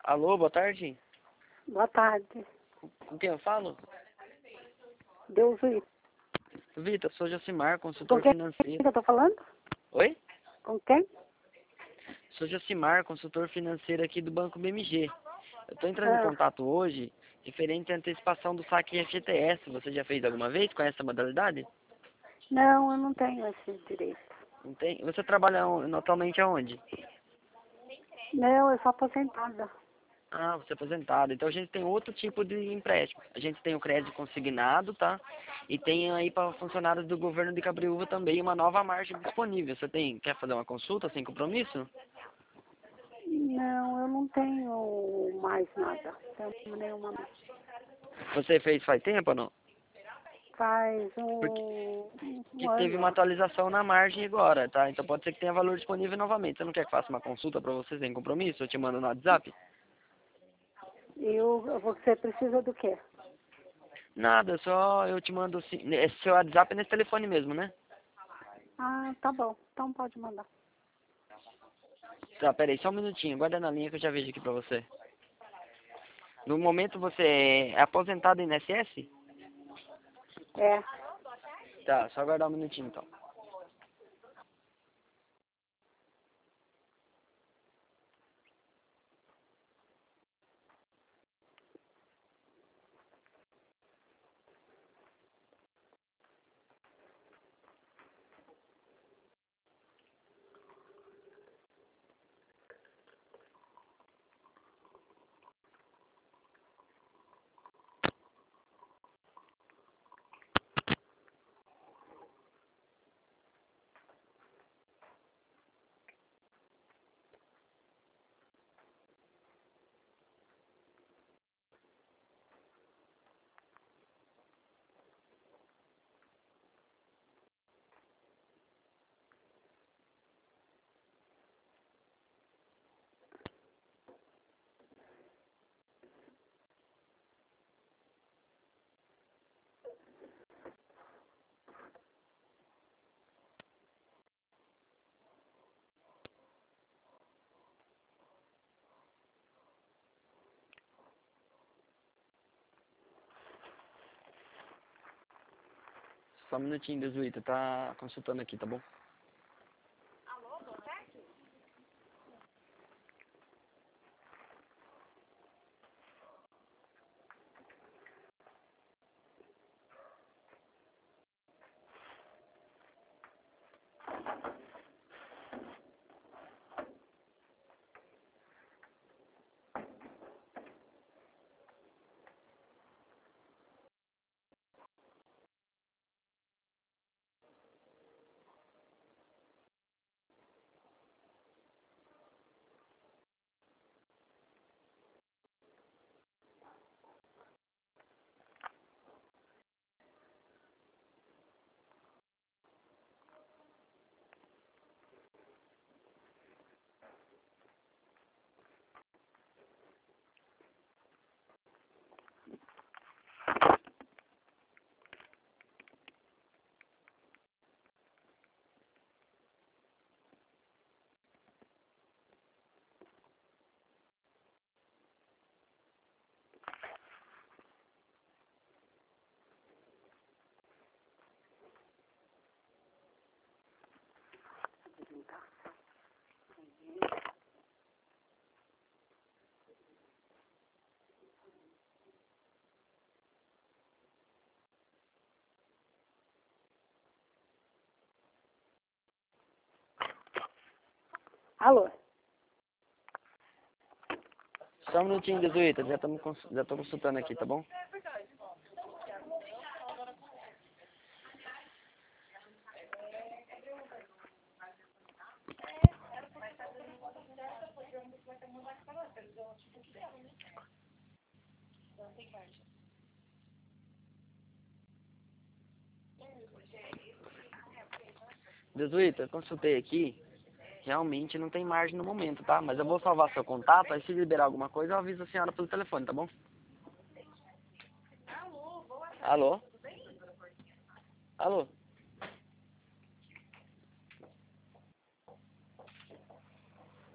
Alô, boa tarde. Boa tarde. Com quem eu falo? Deus ir. Vitor, sou Josimar, Com consultor quem financeiro. que eu tô falando? Oi? Com quem? Sou Josimar, consultor financeiro aqui do Banco BMG. Eu estou entrando em Ah, contato hoje referente à antecipação do saque FGTS. Você já fez alguma vez? Conhece essa modalidade? não, eu não tenho esse direito. Não tem? Você trabalha atualmente aonde? Não, eu sou aposentada. Ah, você é aposentado. Então a gente tem outro tipo de empréstimo. A gente tem o crédito consignado, tá? E tem aí para funcionários do governo de Cabreúva também uma nova margem disponível. Quer fazer uma consulta sem compromisso? Não, eu não tenho mais nada. Tenho nenhuma. Você fez faz tempo ou não? Faz Porque um que teve uma ano. atualização na margem agora, tá? Então pode ser que tenha valor disponível novamente. Você não quer que faça uma consulta para você sem compromisso? Eu te mando no WhatsApp? Você precisa do quê? Nada, só eu te mando sim. Esse seu WhatsApp é nesse telefone mesmo, né? Ah, tá bom. Então pode mandar. Tá, peraí, só um minutinho. Guarda na linha que eu já vejo aqui pra você. No momento você é aposentado em INSS? É. Tá, só aguardar um minutinho então. Só um minutinho, Desuíta, tá consultando aqui, tá bom? Alô? Só um minutinho, Desuíta, já tô consultando aqui, tá bom? Desuíta, eu consultei aqui. Realmente não tem margem no momento, tá? Mas eu vou salvar seu contato, aí se liberar alguma coisa eu aviso a senhora pelo telefone, tá bom? Alô? Alô?